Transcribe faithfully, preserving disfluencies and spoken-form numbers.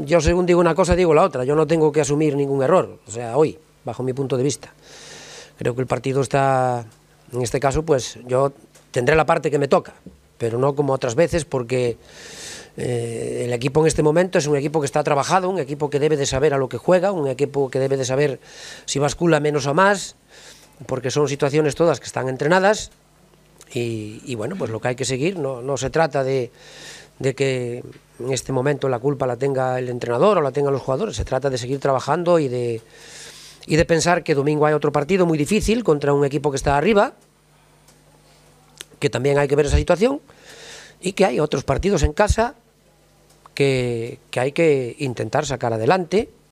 yo según digo una cosa, digo la otra. Yo no tengo que asumir ningún error, o sea, hoy, bajo mi punto de vista. Creo que el partido está, en este caso, pues yo tendré la parte que me toca, pero no como otras veces, porque eh, el equipo en este momento es un equipo que está trabajado, un equipo que debe de saber a lo que juega, un equipo que debe de saber si bascula menos o más, porque son situaciones todas que están entrenadas y, y bueno, pues lo que hay que seguir, no, no se trata de, de que en este momento la culpa la tenga el entrenador o la tengan los jugadores, se trata de seguir trabajando y de, y de pensar que domingo hay otro partido muy difícil contra un equipo que está arriba, que también hay que ver esa situación, y que hay otros partidos en casa que, que hay que intentar sacar adelante